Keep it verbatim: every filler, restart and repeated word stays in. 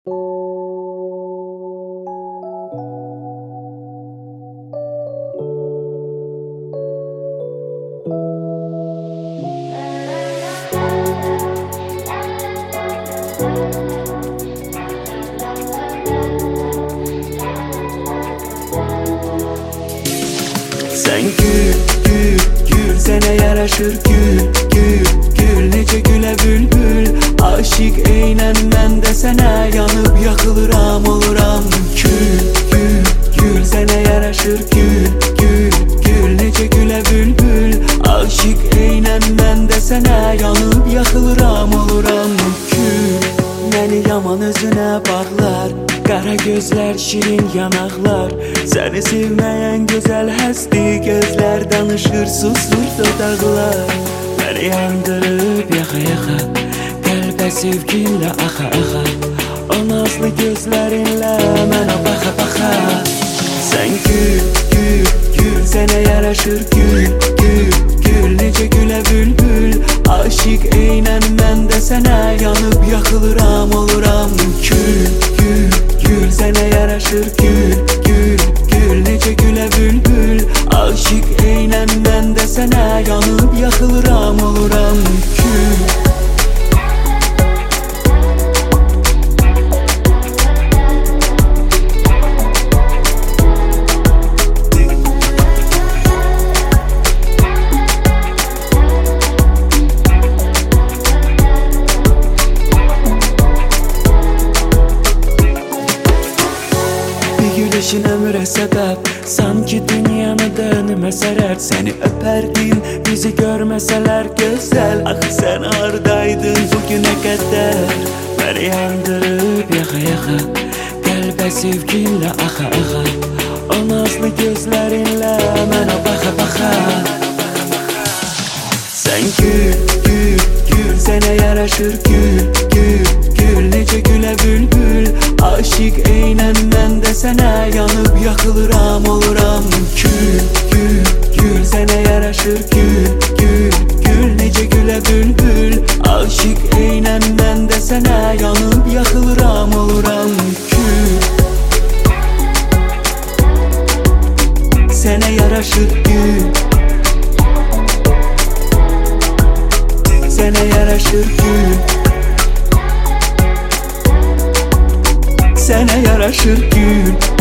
Sen gül, gül, gül, sənə yaraşır gül, gül, gül, necə gülə bülbül. Aşık eynən mən də sənə yanıb yaxılıram, oluram kül, gül, gül, sənə yaraşır gül, gül, gül, necə gülə bülbül. Aşık eynən mən də sənə yanıb yaxılıram, oluram kül. Məni yaman özünə bağlar, qara gözlər, şirin yanaqlar. Səni sevməyən gözəl həsdi gözlər, danışır susur dodaqlar. Məni yandırıb yaxa-yaxa, qəlbə sevginlə axa-axa. O nazlı gözlərinlə mənə baxa-baxa. Sən gül, gül, gül, sənə yaraşır gül, gül, gül, necə gülə bülbül. Aşık eynən mən də sənə yanıb yaxılıram, oluram kül, gül, gül, sənə yaraşır gül, gül, gül, necə gülə bülbül. Aşık eynən mən də sənə yanıb yaxılıram, oluram kül. Güneşin ömrə səbəb, sanki dünyanı dönmə sərər. Səni öpərdim, bizi görməsələr gözəl. Axı sən hardaydın bugünə qədər? Məni yandırıb yaxa-yaxa, qəlbə sevginlə axa-axa. O nazlı gözlərinlə mənə baxa-baxa. Sən gül, gül, gül, sənə yaraşır gül, gül, gül, necə gülə bülbül. Aşık eynən mən də sənə yanıb yaxılıram, oluram kül, gül, gül, sənə yaraşır gül, gül, gül, necə gülə bülbül. Aşık eynən mən də sənə yanıb yaxılıram, oluram kül. Sənə yaraşır gül, sənə yaraşır gül, sənə yaraşır gül.